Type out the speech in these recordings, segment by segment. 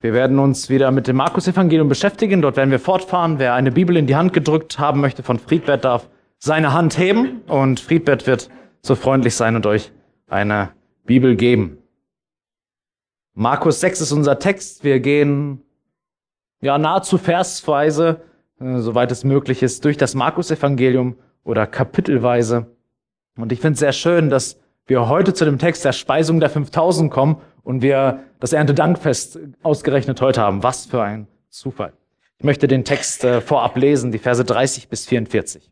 Wir werden uns wieder mit dem Markus-Evangelium beschäftigen. Dort werden wir fortfahren. Wer eine Bibel in die Hand gedrückt haben möchte von Friedbert, darf seine Hand heben. Und Friedbert wird so freundlich sein und euch eine Bibel geben. Markus 6 ist unser Text. Wir gehen nahezu versweise, soweit es möglich ist, durch das Markus-Evangelium oder kapitelweise. Und ich finde es sehr schön, dass wir heute zu dem Text der Speisung der 5000 kommen und wir das Erntedankfest ausgerechnet heute haben. Was für ein Zufall. Ich möchte den Text vorab lesen, die Verse 30 bis 44.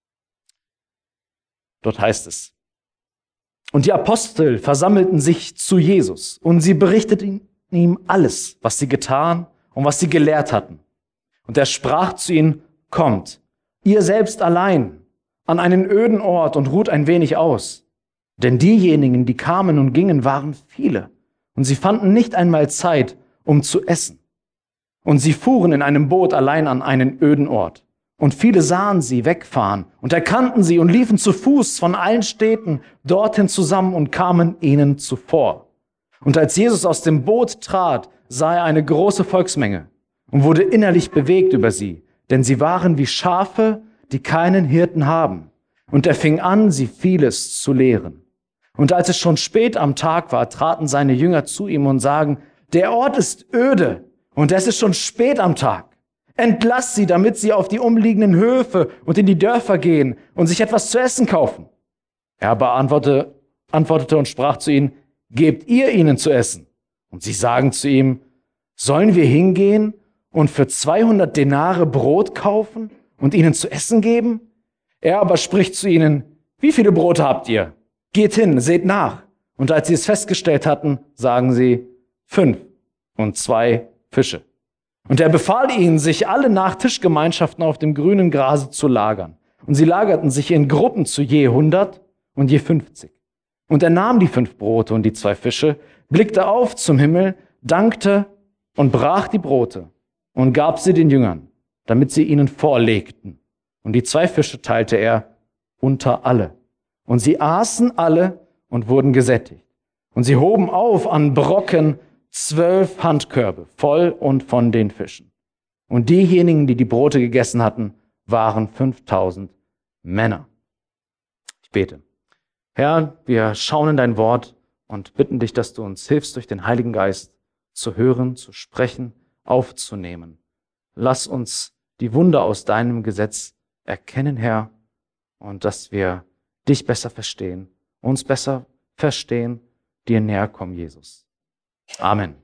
Dort heißt es: Und die Apostel versammelten sich zu Jesus und sie berichteten ihm alles, was sie getan und was sie gelehrt hatten. Und er sprach zu ihnen: Kommt, ihr selbst allein, an einen öden Ort und ruht ein wenig aus. Denn diejenigen, die kamen und gingen, waren viele, und sie fanden nicht einmal Zeit, um zu essen. Und sie fuhren in einem Boot allein an einen öden Ort. Und viele sahen sie wegfahren und erkannten sie und liefen zu Fuß von allen Städten dorthin zusammen und kamen ihnen zuvor. Und als Jesus aus dem Boot trat, sah er eine große Volksmenge und wurde innerlich bewegt über sie, denn sie waren wie Schafe, die keinen Hirten haben. Und er fing an, sie vieles zu lehren. Und als es schon spät am Tag war, traten seine Jünger zu ihm und sagen: Der Ort ist öde und es ist schon spät am Tag. Entlasst sie, damit sie auf die umliegenden Höfe und in die Dörfer gehen und sich etwas zu essen kaufen. Er aber antwortete und sprach zu ihnen: Gebt ihr ihnen zu essen. Und sie sagen zu ihm: Sollen wir hingehen und für 200 Denare Brot kaufen und ihnen zu essen geben? Er aber spricht zu ihnen: Wie viele Brote habt ihr? Geht hin, seht nach. Und als sie es festgestellt hatten, sagen sie: 5 und 2 Fische. Und er befahl ihnen, sich alle nach Tischgemeinschaften auf dem grünen Grase zu lagern. Und sie lagerten sich in Gruppen zu je 100 und je 50. Und er nahm die 5 Brote und die 2 Fische, blickte auf zum Himmel, dankte und brach die Brote und gab sie den Jüngern, damit sie ihnen vorlegten. Und die 2 Fische teilte er unter alle. Und sie aßen alle und wurden gesättigt. Und sie hoben auf an Brocken 12 Handkörbe voll und von den Fischen. Und diejenigen, die die Brote gegessen hatten, waren 5000 Männer. Ich bete. Herr, wir schauen in dein Wort und bitten dich, dass du uns hilfst, durch den Heiligen Geist zu hören, zu sprechen, aufzunehmen. Lass uns die Wunder aus deinem Gesetz erkennen, Herr, und dass wir dich besser verstehen, uns besser verstehen, dir näher kommen, Jesus. Amen.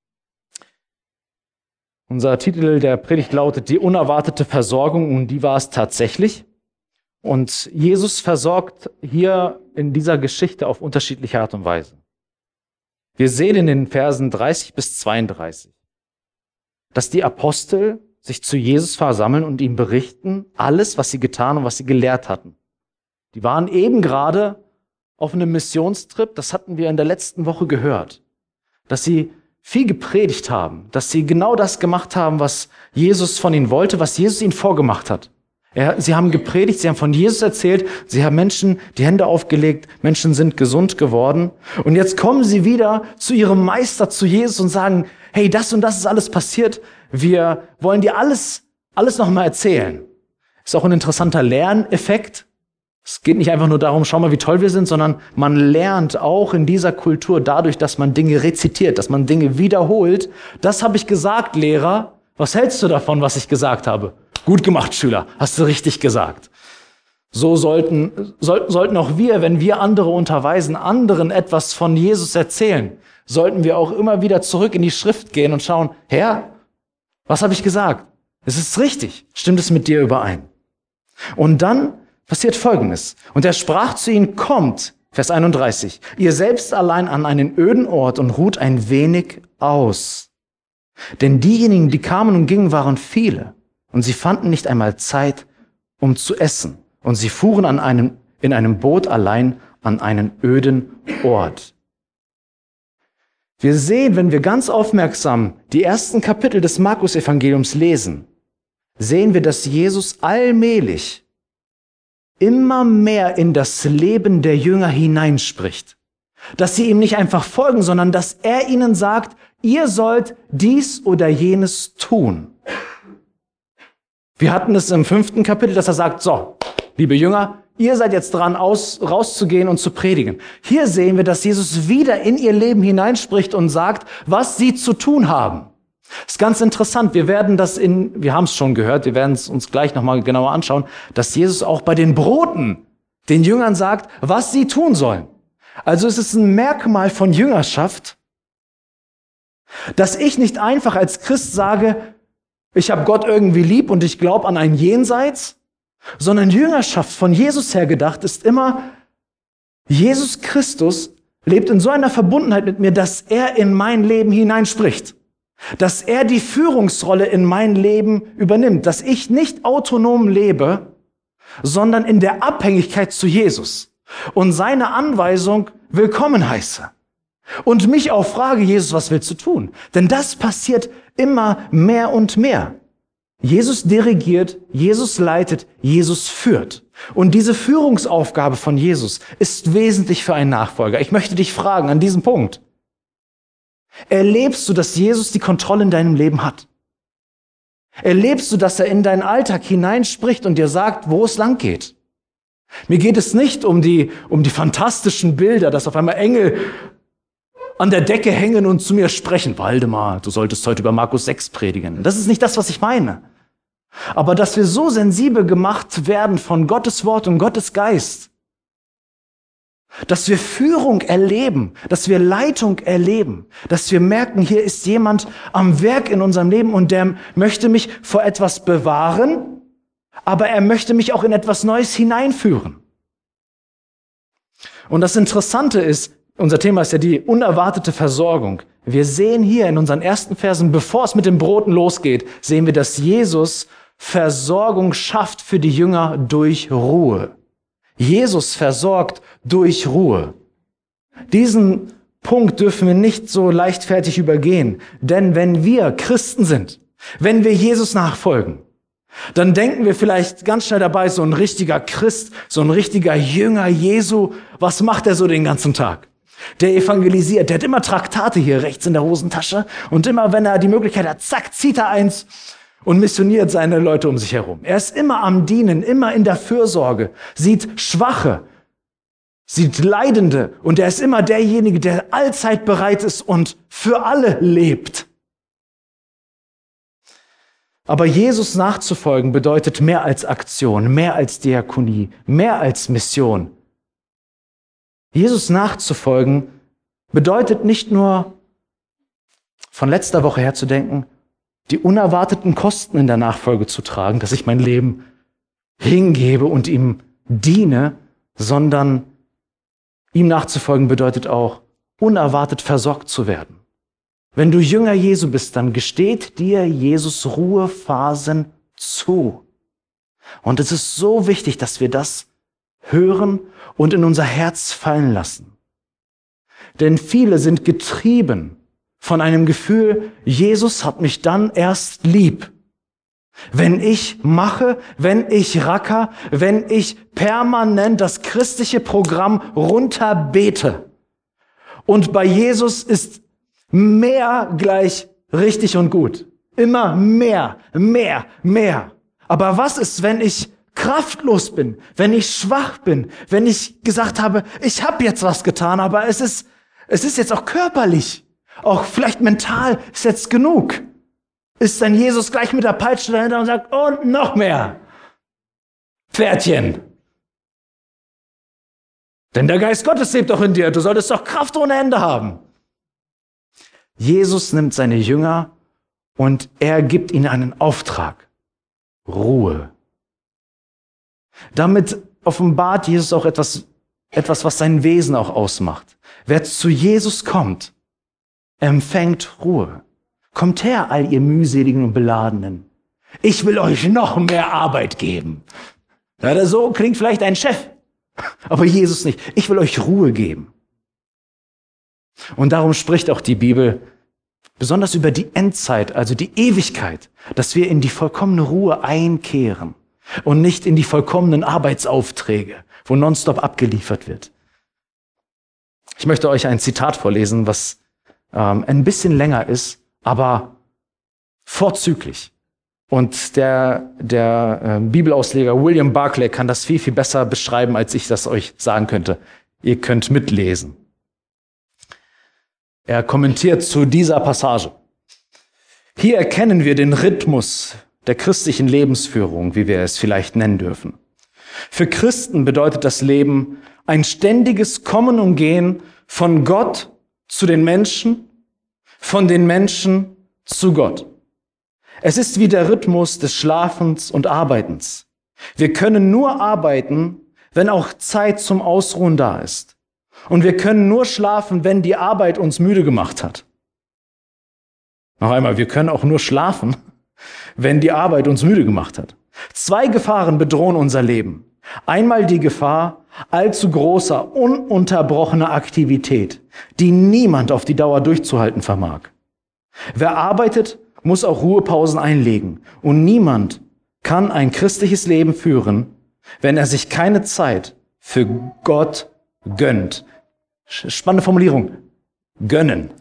Unser Titel der Predigt lautet: Die unerwartete Versorgung, und die war es tatsächlich. Und Jesus versorgt hier in dieser Geschichte auf unterschiedliche Art und Weise. Wir sehen in den Versen 30 bis 32, dass die Apostel sich zu Jesus versammeln und ihm berichten, alles, was sie getan und was sie gelehrt hatten. Die waren eben gerade auf einem Missionstrip, das hatten wir in der letzten Woche gehört, dass sie viel gepredigt haben, dass sie genau das gemacht haben, was Jesus von ihnen wollte, was Jesus ihnen vorgemacht hat. Sie haben gepredigt, sie haben von Jesus erzählt, sie haben Menschen die Hände aufgelegt, Menschen sind gesund geworden. Und jetzt kommen sie wieder zu ihrem Meister, zu Jesus, und sagen: Hey, das und das ist alles passiert, wir wollen dir alles nochmal erzählen. Ist auch ein interessanter Lerneffekt. Es geht nicht einfach nur darum, schau mal, wie toll wir sind, sondern man lernt auch in dieser Kultur dadurch, dass man Dinge rezitiert, dass man Dinge wiederholt. Das habe ich gesagt, Lehrer. Was hältst du davon, was ich gesagt habe? Gut gemacht, Schüler. Hast du richtig gesagt. So sollten auch wir, wenn wir andere unterweisen, anderen etwas von Jesus erzählen, sollten wir auch immer wieder zurück in die Schrift gehen und schauen: Herr, was habe ich gesagt? Es ist richtig. Stimmt es mit dir überein? Und dann passiert Folgendes: Und er sprach zu ihnen: Kommt, Vers 31, ihr selbst allein an einen öden Ort und ruht ein wenig aus. Denn diejenigen, die kamen und gingen, waren viele, und sie fanden nicht einmal Zeit, um zu essen. Und sie fuhren in einem Boot allein an einen öden Ort. Wir sehen, wenn wir ganz aufmerksam die ersten Kapitel des Markus-Evangeliums lesen, sehen wir, dass Jesus allmählich immer mehr in das Leben der Jünger hineinspricht. Dass sie ihm nicht einfach folgen, sondern dass er ihnen sagt, ihr sollt dies oder jenes tun. Wir hatten es im 5. Kapitel, dass er sagt, so, liebe Jünger, ihr seid jetzt dran, rauszugehen und zu predigen. Hier sehen wir, dass Jesus wieder in ihr Leben hineinspricht und sagt, was sie zu tun haben. Das ist ganz interessant. Wir haben es schon gehört, wir werden es uns gleich nochmal genauer anschauen, dass Jesus auch bei den Broten den Jüngern sagt, was sie tun sollen. Also es ist ein Merkmal von Jüngerschaft, dass ich nicht einfach als Christ sage, ich habe Gott irgendwie lieb und ich glaube an ein Jenseits, sondern Jüngerschaft von Jesus her gedacht ist immer, Jesus Christus lebt in so einer Verbundenheit mit mir, dass er in mein Leben hineinspricht. Dass er die Führungsrolle in mein Leben übernimmt, dass ich nicht autonom lebe, sondern in der Abhängigkeit zu Jesus und seine Anweisung willkommen heiße. Und mich auch frage, Jesus, was willst du tun? Denn das passiert immer mehr und mehr. Jesus dirigiert, Jesus leitet, Jesus führt. Und diese Führungsaufgabe von Jesus ist wesentlich für einen Nachfolger. Ich möchte dich fragen an diesem Punkt. Erlebst du, dass Jesus die Kontrolle in deinem Leben hat? Erlebst du, dass er in deinen Alltag hineinspricht und dir sagt, wo es lang geht? Mir geht es nicht um die fantastischen Bilder, dass auf einmal Engel an der Decke hängen und zu mir sprechen. Waldemar, du solltest heute über Markus 6 predigen. Das ist nicht das, was ich meine. Aber dass wir so sensibel gemacht werden von Gottes Wort und Gottes Geist, dass wir Führung erleben, dass wir Leitung erleben, dass wir merken, hier ist jemand am Werk in unserem Leben und der möchte mich vor etwas bewahren, aber er möchte mich auch in etwas Neues hineinführen. Und das Interessante ist, unser Thema ist ja die unerwartete Versorgung. Wir sehen hier in unseren ersten Versen, bevor es mit den Broten losgeht, sehen wir, dass Jesus Versorgung schafft für die Jünger durch Ruhe. Jesus versorgt durch Ruhe. Diesen Punkt dürfen wir nicht so leichtfertig übergehen. Denn wenn wir Christen sind, wenn wir Jesus nachfolgen, dann denken wir vielleicht ganz schnell dabei, so ein richtiger Christ, so ein richtiger Jünger Jesu, was macht er so den ganzen Tag? Der evangelisiert, der hat immer Traktate hier rechts in der Hosentasche und immer, wenn er die Möglichkeit hat, zack, zieht er eins und missioniert seine Leute um sich herum. Er ist immer am Dienen, immer in der Fürsorge, sieht Schwache, sieht Leidende und er ist immer derjenige, der allzeit bereit ist und für alle lebt. Aber Jesus nachzufolgen bedeutet mehr als Aktion, mehr als Diakonie, mehr als Mission. Jesus nachzufolgen bedeutet nicht nur, von letzter Woche her zu denken, die unerwarteten Kosten in der Nachfolge zu tragen, dass ich mein Leben hingebe und ihm diene, sondern ihm nachzufolgen bedeutet auch, unerwartet versorgt zu werden. Wenn du Jünger Jesu bist, dann gesteht dir Jesus Ruhephasen zu. Und es ist so wichtig, dass wir das hören und in unser Herz fallen lassen. Denn viele sind getrieben von einem Gefühl, Jesus hat mich dann erst lieb. Wenn ich mache, wenn ich racker, wenn ich permanent das christliche Programm runterbete. Und bei Jesus ist mehr gleich richtig und gut. Immer mehr, mehr, mehr. Aber was ist, wenn ich kraftlos bin, wenn ich schwach bin, wenn ich gesagt habe, ich habe jetzt was getan, aber es ist jetzt auch körperlich, auch vielleicht mental ist jetzt genug. Ist dann Jesus gleich mit der Peitsche dahinter und sagt, und noch mehr. Pferdchen. Denn der Geist Gottes lebt doch in dir, du solltest doch Kraft ohne Ende haben. Jesus nimmt seine Jünger und er gibt ihnen einen Auftrag. Ruhe. Damit offenbart Jesus auch etwas, was sein Wesen auch ausmacht. Wer zu Jesus kommt, empfängt Ruhe. Kommt her, all ihr mühseligen und Beladenen. Ich will euch noch mehr Arbeit geben. Ja, so klingt vielleicht ein Chef, aber Jesus nicht. Ich will euch Ruhe geben. Und darum spricht auch die Bibel besonders über die Endzeit, also die Ewigkeit, dass wir in die vollkommene Ruhe einkehren und nicht in die vollkommenen Arbeitsaufträge, wo nonstop abgeliefert wird. Ich möchte euch ein Zitat vorlesen, was ein bisschen länger ist, aber vorzüglich. Und der Bibelausleger William Barclay kann das viel, viel besser beschreiben, als ich das euch sagen könnte. Ihr könnt mitlesen. Er kommentiert zu dieser Passage. Hier erkennen wir den Rhythmus der christlichen Lebensführung, wie wir es vielleicht nennen dürfen. Für Christen bedeutet das Leben ein ständiges Kommen und Gehen von Gott zu den Menschen, von den Menschen zu Gott. Es ist wie der Rhythmus des Schlafens und Arbeitens. Wir können nur arbeiten, wenn auch Zeit zum Ausruhen da ist. Und wir können nur schlafen, wenn die Arbeit uns müde gemacht hat. Noch einmal, wir können auch nur schlafen, wenn die Arbeit uns müde gemacht hat. 2 Gefahren bedrohen unser Leben. Einmal die Gefahr allzu großer, ununterbrochener Aktivität, die niemand auf die Dauer durchzuhalten vermag. Wer arbeitet, muss auch Ruhepausen einlegen. Und niemand kann ein christliches Leben führen, wenn er sich keine Zeit für Gott gönnt. Spannende Formulierung. Gönnen.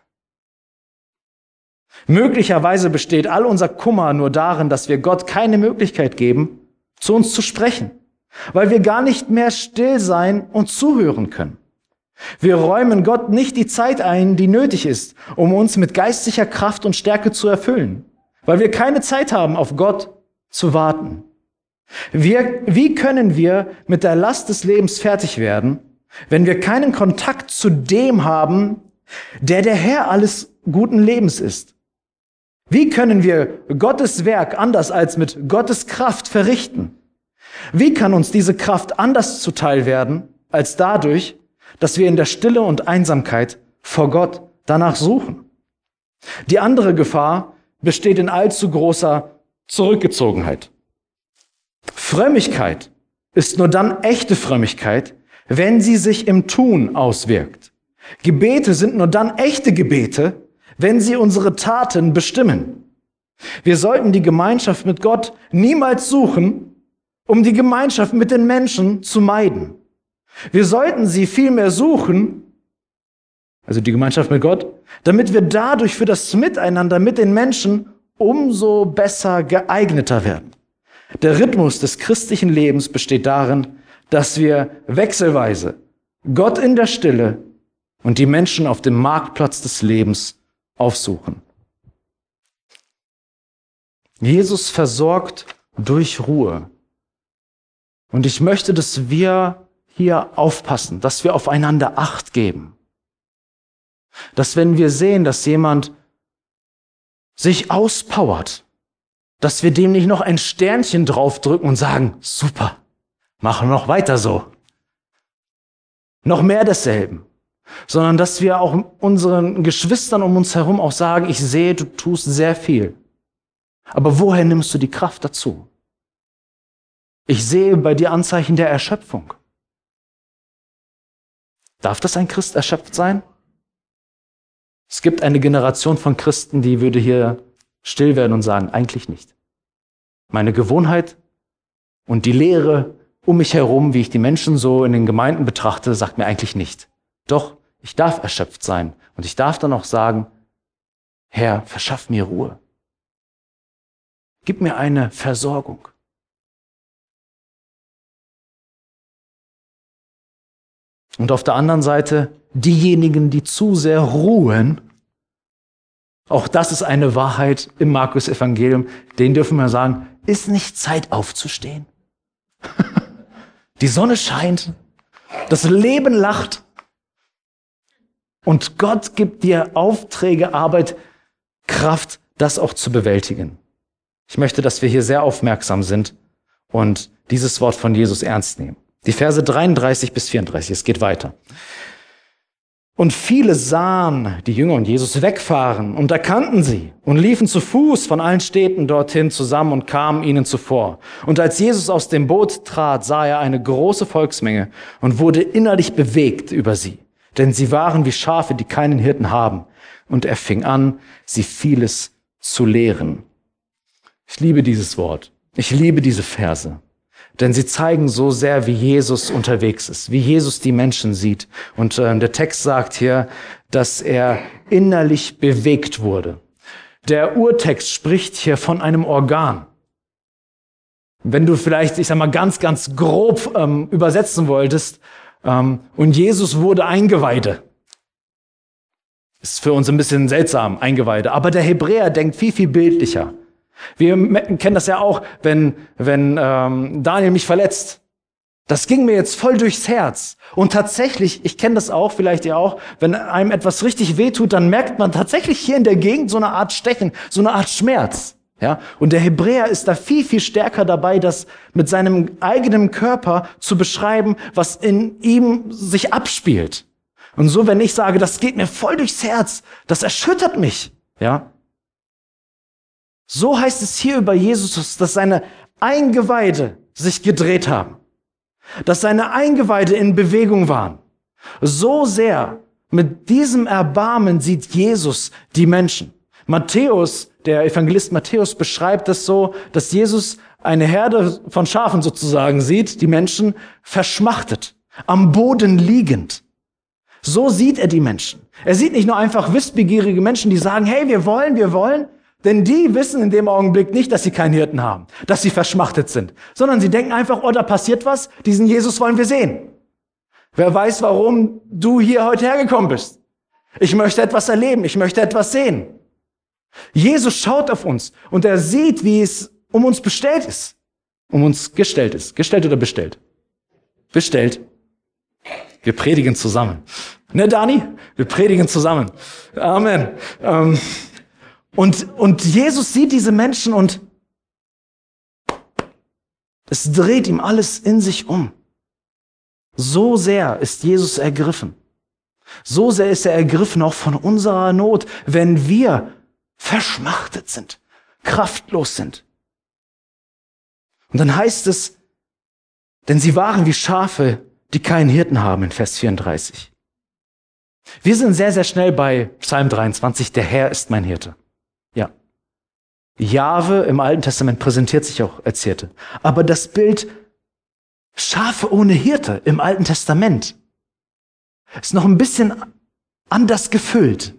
Möglicherweise besteht all unser Kummer nur darin, dass wir Gott keine Möglichkeit geben, zu uns zu sprechen, weil wir gar nicht mehr still sein und zuhören können. Wir räumen Gott nicht die Zeit ein, die nötig ist, um uns mit geistlicher Kraft und Stärke zu erfüllen, weil wir keine Zeit haben, auf Gott zu warten. Wie können wir mit der Last des Lebens fertig werden, wenn wir keinen Kontakt zu dem haben, der Herr alles guten Lebens ist? Wie können wir Gottes Werk anders als mit Gottes Kraft verrichten? Wie kann uns diese Kraft anders zuteil werden, als dadurch, dass wir in der Stille und Einsamkeit vor Gott danach suchen? Die andere Gefahr besteht in allzu großer Zurückgezogenheit. Frömmigkeit ist nur dann echte Frömmigkeit, wenn sie sich im Tun auswirkt. Gebete sind nur dann echte Gebete, wenn sie unsere Taten bestimmen. Wir sollten die Gemeinschaft mit Gott niemals suchen, um die Gemeinschaft mit den Menschen zu meiden. Wir sollten sie vielmehr suchen, also die Gemeinschaft mit Gott, damit wir dadurch für das Miteinander mit den Menschen umso besser geeigneter werden. Der Rhythmus des christlichen Lebens besteht darin, dass wir wechselweise Gott in der Stille und die Menschen auf dem Marktplatz des Lebens aufsuchen. Jesus versorgt durch Ruhe. Und ich möchte, dass wir hier aufpassen, dass wir aufeinander Acht geben. Dass wenn wir sehen, dass jemand sich auspowert, dass wir dem nicht noch ein Sternchen draufdrücken und sagen, super, machen noch weiter so. Noch mehr desselben. Sondern dass wir auch unseren Geschwistern um uns herum auch sagen, ich sehe, du tust sehr viel. Aber woher nimmst du die Kraft dazu? Ich sehe bei dir Anzeichen der Erschöpfung. Darf das ein Christ erschöpft sein? Es gibt eine Generation von Christen, die würde hier still werden und sagen, eigentlich nicht. Meine Gewohnheit und die Lehre um mich herum, wie ich die Menschen so in den Gemeinden betrachte, sagt mir eigentlich nicht. Doch, ich darf erschöpft sein und ich darf dann auch sagen, Herr, verschaff mir Ruhe. Gib mir eine Versorgung. Und auf der anderen Seite diejenigen, die zu sehr ruhen, auch das ist eine Wahrheit im Markus-Evangelium, denen dürfen wir sagen, ist nicht Zeit aufzustehen? Die Sonne scheint, das Leben lacht und Gott gibt dir Aufträge, Arbeit, Kraft, das auch zu bewältigen. Ich möchte, dass wir hier sehr aufmerksam sind und dieses Wort von Jesus ernst nehmen. Die Verse 33 bis 34, es geht weiter. Und viele sahen die Jünger und Jesus wegfahren und erkannten sie und liefen zu Fuß von allen Städten dorthin zusammen und kamen ihnen zuvor. Und als Jesus aus dem Boot trat, sah er eine große Volksmenge und wurde innerlich bewegt über sie. Denn sie waren wie Schafe, die keinen Hirten haben. Und er fing an, sie vieles zu lehren. Ich liebe dieses Wort. Ich liebe diese Verse. Denn sie zeigen so sehr, wie Jesus unterwegs ist, wie Jesus die Menschen sieht. Und der Text sagt hier, dass er innerlich bewegt wurde. Der Urtext spricht hier von einem Organ. Wenn du vielleicht, ich sag mal, ganz, ganz grob übersetzen wolltest, und Jesus wurde Eingeweide. Ist für uns ein bisschen seltsam, Eingeweide. Aber der Hebräer denkt viel, viel bildlicher. Wir kennen das ja auch, wenn Daniel mich verletzt. Das ging mir jetzt voll durchs Herz. Und tatsächlich, ich kenne das auch, vielleicht ihr auch, wenn einem etwas richtig wehtut, dann merkt man tatsächlich hier in der Gegend so eine Art Stechen, so eine Art Schmerz. Ja? Und der Hebräer ist da viel, viel stärker dabei, das mit seinem eigenen Körper zu beschreiben, was in ihm sich abspielt. Und so, wenn ich sage, das geht mir voll durchs Herz, das erschüttert mich. Ja? So heißt es hier über Jesus, dass seine Eingeweide sich gedreht haben. Dass seine Eingeweide in Bewegung waren. So sehr, mit diesem Erbarmen sieht Jesus die Menschen. Matthäus, der Evangelist Matthäus beschreibt es so, dass Jesus eine Herde von Schafen sozusagen sieht, die Menschen verschmachtet, am Boden liegend. So sieht er die Menschen. Er sieht nicht nur einfach wissbegierige Menschen, die sagen, hey, wir wollen, denn die wissen in dem Augenblick nicht, dass sie keinen Hirten haben, dass sie verschmachtet sind, sondern sie denken einfach, oh, da passiert was, diesen Jesus wollen wir sehen. Wer weiß, warum du hier heute hergekommen bist. Ich möchte etwas erleben, ich möchte etwas sehen. Jesus schaut auf uns und er sieht, wie es um uns bestellt ist. Um uns gestellt ist. Gestellt oder bestellt? Bestellt. Wir predigen zusammen. Ne, Dani? Wir predigen zusammen. Amen. Und Jesus sieht diese Menschen und es dreht ihm alles in sich um. So sehr ist Jesus ergriffen. So sehr ist er ergriffen auch von unserer Not, wenn wir verschmachtet sind, kraftlos sind. Und dann heißt es, denn sie waren wie Schafe, die keinen Hirten haben, in Vers 34. Wir sind sehr, sehr schnell bei Psalm 23, der Herr ist mein Hirte. Ja. Jahwe im Alten Testament präsentiert sich auch als Hirte. Aber das Bild Schafe ohne Hirte im Alten Testament ist noch ein bisschen anders gefüllt.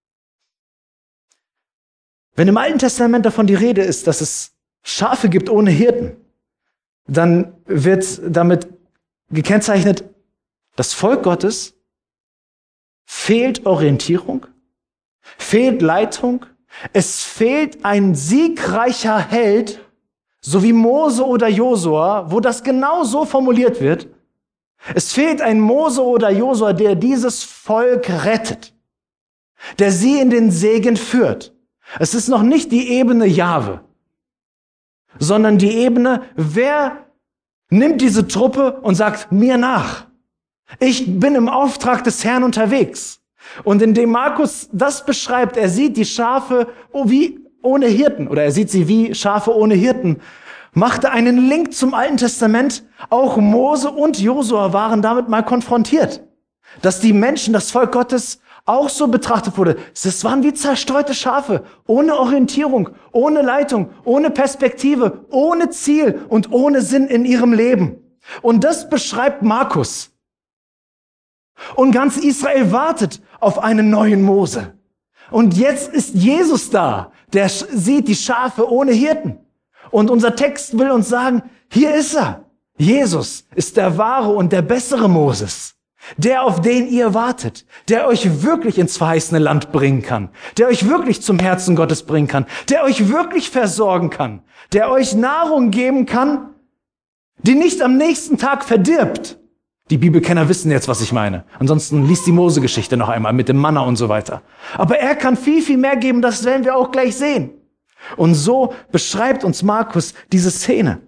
Wenn im Alten Testament davon die Rede ist, dass es Schafe gibt ohne Hirten, dann wird damit gekennzeichnet, das Volk Gottes fehlt Orientierung, fehlt Leitung, es fehlt ein siegreicher Held, so wie Mose oder Josua, wo das genau so formuliert wird. Es fehlt ein Mose oder Josua, der dieses Volk rettet, der sie in den Segen führt. Es ist noch nicht die Ebene Jahwe, sondern die Ebene, wer nimmt diese Truppe und sagt, mir nach. Ich bin im Auftrag des Herrn unterwegs. Und indem Markus das beschreibt, er sieht die Schafe wie ohne Hirten, oder er sieht sie wie Schafe ohne Hirten, macht er einen Link zum Alten Testament. Auch Mose und Josua waren damit mal konfrontiert, dass die Menschen, das Volk Gottes, auch so betrachtet wurde. Es waren wie zerstreute Schafe, ohne Orientierung, ohne Leitung, ohne Perspektive, ohne Ziel und ohne Sinn in ihrem Leben. Und das beschreibt Markus. Und ganz Israel wartet auf einen neuen Mose. Und jetzt ist Jesus da, der sieht die Schafe ohne Hirten. Und unser Text will uns sagen, hier ist er. Jesus ist der wahre und der bessere Moses. Der, auf den ihr wartet, der euch wirklich ins verheißene Land bringen kann, der euch wirklich zum Herzen Gottes bringen kann, der euch wirklich versorgen kann, der euch Nahrung geben kann, die nicht am nächsten Tag verdirbt. Die Bibelkenner wissen jetzt, was ich meine. Ansonsten liest die Mose-Geschichte noch einmal mit dem Manna und so weiter. Aber er kann viel, viel mehr geben, das werden wir auch gleich sehen. Und so beschreibt uns Markus diese Szene.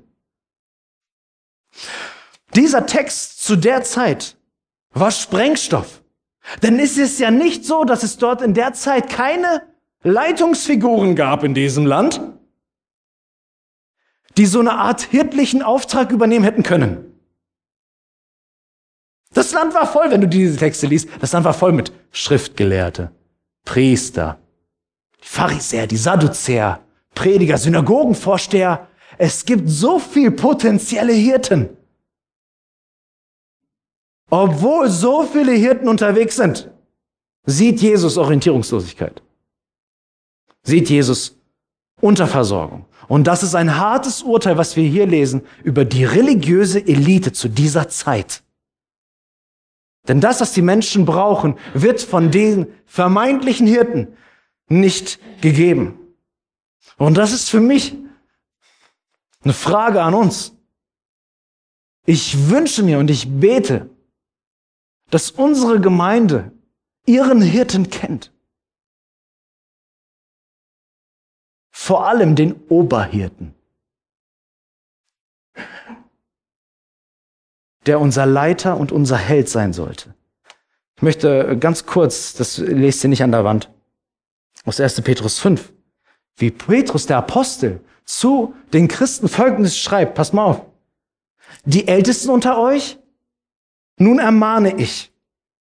Dieser Text zu der Zeit war Sprengstoff. Denn es ist ja nicht so, dass es dort in der Zeit keine Leitungsfiguren gab in diesem Land, die so eine Art hirtlichen Auftrag übernehmen hätten können. Das Land war voll, wenn du diese Texte liest, das Land war voll mit Schriftgelehrte, Priester, die Pharisäer, die Sadduzäer, Prediger, Synagogenvorsteher. es gibt so viel potenzielle Hirten. Obwohl so viele Hirten unterwegs sind, sieht Jesus Orientierungslosigkeit. Sieht Jesus Unterversorgung. Und das ist ein hartes Urteil, was wir hier lesen, über die religiöse Elite zu dieser Zeit. Denn das, was die Menschen brauchen, wird von den vermeintlichen Hirten nicht gegeben. Und das ist für mich eine Frage an uns. Ich wünsche mir und ich bete, dass unsere Gemeinde ihren Hirten kennt. Vor allem den Oberhirten, der unser Leiter und unser Held sein sollte. Ich möchte ganz kurz, das lest ihr nicht an der Wand, aus 1. Petrus 5, wie Petrus, der Apostel, zu den Christen Folgendes schreibt. Pass mal auf. Die Ältesten unter euch, nun ermahne ich.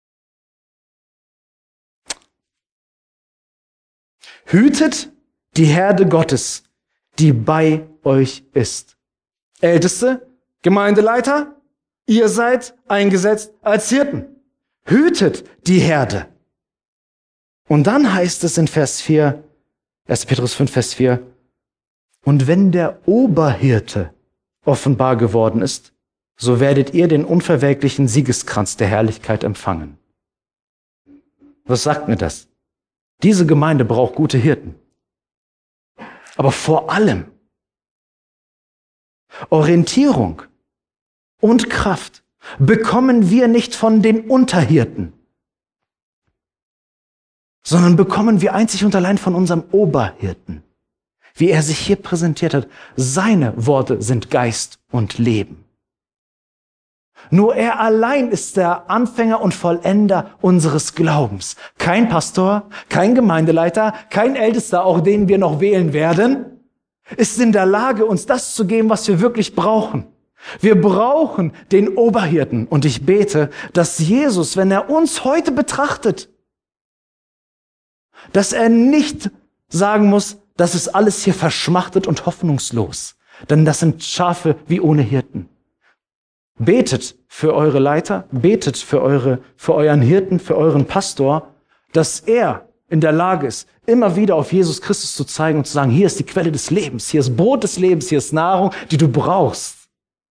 Hütet die Herde Gottes, die bei euch ist. Älteste, Gemeindeleiter, ihr seid eingesetzt als Hirten. Hütet die Herde. Und dann heißt es in Vers 4, 1. Petrus 5, Vers 4, und wenn der Oberhirte offenbar geworden ist, so werdet ihr den unverwelklichen Siegeskranz der Herrlichkeit empfangen. Was sagt mir das? Diese Gemeinde braucht gute Hirten. Aber vor allem Orientierung und Kraft bekommen wir nicht von den Unterhirten, sondern bekommen wir einzig und allein von unserem Oberhirten. Wie er sich hier präsentiert hat, seine Worte sind Geist und Leben. Nur er allein ist der Anfänger und Vollender unseres Glaubens. Kein Pastor, kein Gemeindeleiter, kein Ältester, auch den wir noch wählen werden, ist in der Lage, uns das zu geben, was wir wirklich brauchen. Wir brauchen den Oberhirten. Und ich bete, dass Jesus, wenn er uns heute betrachtet, dass er nicht sagen muss, das ist alles hier verschmachtet und hoffnungslos. Denn das sind Schafe wie ohne Hirten. Betet für eure Leiter, betet für euren Hirten, für euren Pastor, dass er in der Lage ist, immer wieder auf Jesus Christus zu zeigen und zu sagen, hier ist die Quelle des Lebens, hier ist Brot des Lebens, hier ist Nahrung, die du brauchst.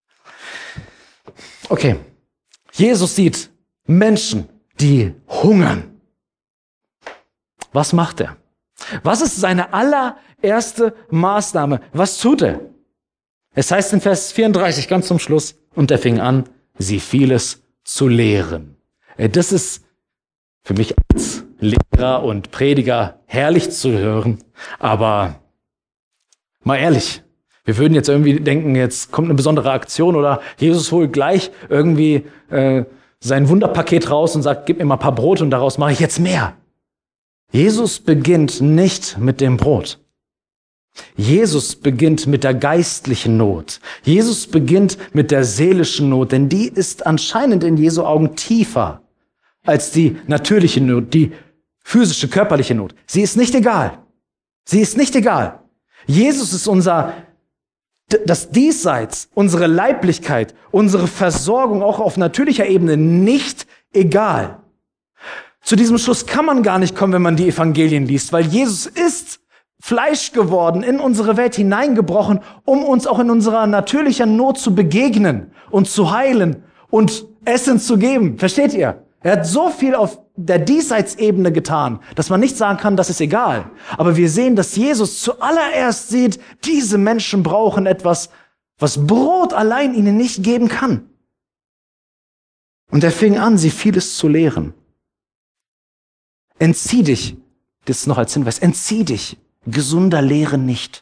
Okay, Jesus sieht Menschen, die hungern. Was macht er? Was ist seine allererste Maßnahme? Was tut er? Es heißt in Vers 34, ganz zum Schluss, und er fing an, sie vieles zu lehren. Das ist für mich als Lehrer und Prediger herrlich zu hören, aber mal ehrlich, wir würden jetzt irgendwie denken, jetzt kommt eine besondere Aktion oder Jesus holt gleich irgendwie sein Wunderpaket raus und sagt, gib mir mal ein paar Brote und daraus mache ich jetzt mehr. Jesus beginnt nicht mit dem Brot. Jesus beginnt mit der geistlichen Not. Jesus beginnt mit der seelischen Not, denn die ist anscheinend in Jesu Augen tiefer als die natürliche Not, die physische, körperliche Not. Sie ist nicht egal. Sie ist nicht egal. Jesus ist das Diesseits, unsere Leiblichkeit, unsere Versorgung auch auf natürlicher Ebene nicht egal. Zu diesem Schluss kann man gar nicht kommen, wenn man die Evangelien liest, weil Jesus ist Fleisch geworden, in unsere Welt hineingebrochen, um uns auch in unserer natürlichen Not zu begegnen und zu heilen und Essen zu geben. Versteht ihr? Er hat so viel auf der Diesseitsebene getan, dass man nicht sagen kann, das ist egal. Aber wir sehen, dass Jesus zuallererst sieht, diese Menschen brauchen etwas, was Brot allein ihnen nicht geben kann. Und er fing an, sie vieles zu lehren. Entzieh dich, das ist noch als Hinweis, entzieh dich gesunder Lehre nicht.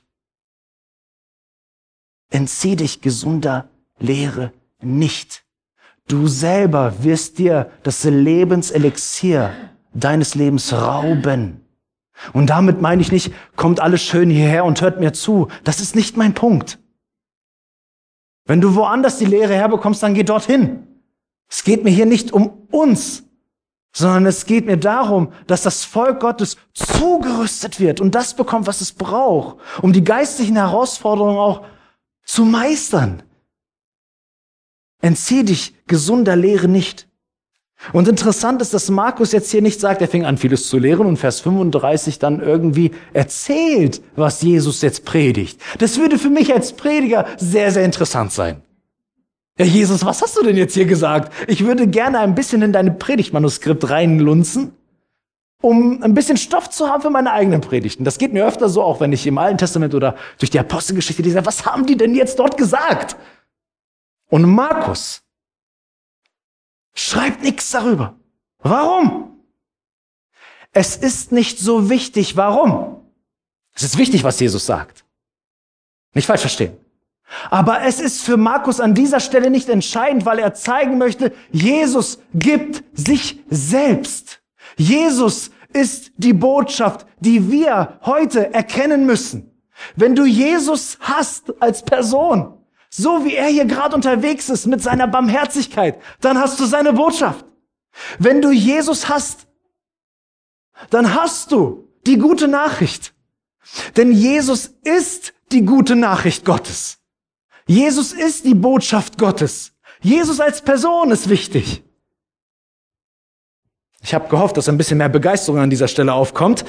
Entzieh dich gesunder Lehre nicht. Du selber wirst dir das Lebenselixier deines Lebens rauben. Und damit meine ich nicht, kommt alles schön hierher und hört mir zu. Das ist nicht mein Punkt. Wenn du woanders die Lehre herbekommst, dann geh dorthin. Es geht mir hier nicht um uns, sondern es geht mir darum, dass das Volk Gottes zugerüstet wird und das bekommt, was es braucht, um die geistlichen Herausforderungen auch zu meistern. Entzieh dich gesunder Lehre nicht. Und interessant ist, dass Markus jetzt hier nicht sagt, er fing an, vieles zu lehren und Vers 35 dann irgendwie erzählt, was Jesus jetzt predigt. Das würde für mich als Prediger sehr, sehr interessant sein. Ja, Jesus, was hast du denn jetzt hier gesagt? Ich würde gerne ein bisschen in dein Predigtmanuskript reinlunzen, um ein bisschen Stoff zu haben für meine eigenen Predigten. Das geht mir öfter so, auch wenn ich im Alten Testament oder durch die Apostelgeschichte lese, was haben die denn jetzt dort gesagt? Und Markus schreibt nichts darüber. Warum? Es ist nicht so wichtig, warum. Es ist wichtig, was Jesus sagt. Nicht falsch verstehen. Aber es ist für Markus an dieser Stelle nicht entscheidend, weil er zeigen möchte, Jesus gibt sich selbst. Jesus ist die Botschaft, die wir heute erkennen müssen. Wenn du Jesus hast als Person, so wie er hier gerade unterwegs ist mit seiner Barmherzigkeit, dann hast du seine Botschaft. Wenn du Jesus hast, dann hast du die gute Nachricht. Denn Jesus ist die gute Nachricht Gottes. Jesus ist die Botschaft Gottes. Jesus als Person ist wichtig. Ich habe gehofft, dass ein bisschen mehr Begeisterung an dieser Stelle aufkommt.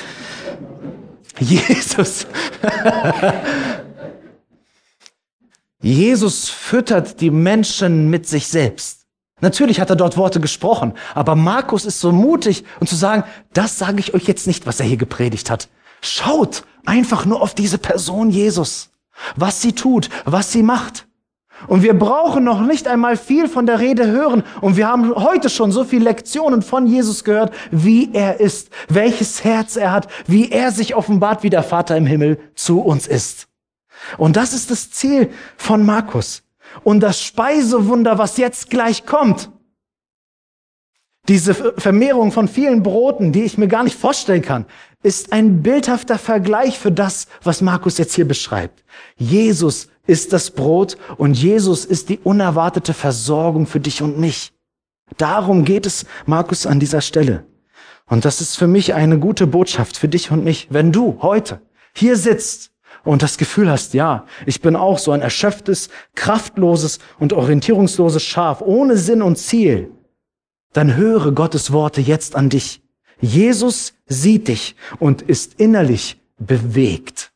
Jesus füttert die Menschen mit sich selbst. Natürlich hat er dort Worte gesprochen, aber Markus ist so mutig und zu sagen, das sage ich euch jetzt nicht, was er hier gepredigt hat. Schaut einfach nur auf diese Person Jesus, was sie tut, was sie macht. Und wir brauchen noch nicht einmal viel von der Rede hören. Und wir haben heute schon so viele Lektionen von Jesus gehört, wie er ist, welches Herz er hat, wie er sich offenbart, wie der Vater im Himmel zu uns ist. Und das ist das Ziel von Markus. Und das Speisewunder, was jetzt gleich kommt, diese Vermehrung von vielen Broten, die ich mir gar nicht vorstellen kann, ist ein bildhafter Vergleich für das, was Markus jetzt hier beschreibt. Jesus ist das Brot und Jesus ist die unerwartete Versorgung für dich und mich. Darum geht es Markus an dieser Stelle. Und das ist für mich eine gute Botschaft für dich und mich. Wenn du heute hier sitzt und das Gefühl hast, ja, ich bin auch so ein erschöpftes, kraftloses und orientierungsloses Schaf ohne Sinn und Ziel, dann höre Gottes Worte jetzt an dich. Jesus sieht dich und ist innerlich bewegt.